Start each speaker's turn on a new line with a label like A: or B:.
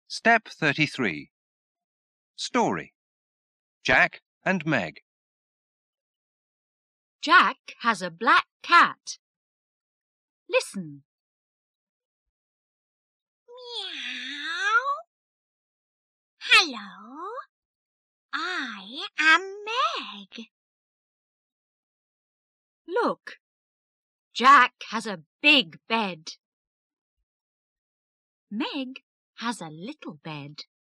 A: Step 33. Story. Jack and Meg.
B: Jack has a black cat. Listen.
C: Meow. Hello, I am Meg.
B: Look, Jack has a big bed. Meg has a little bed.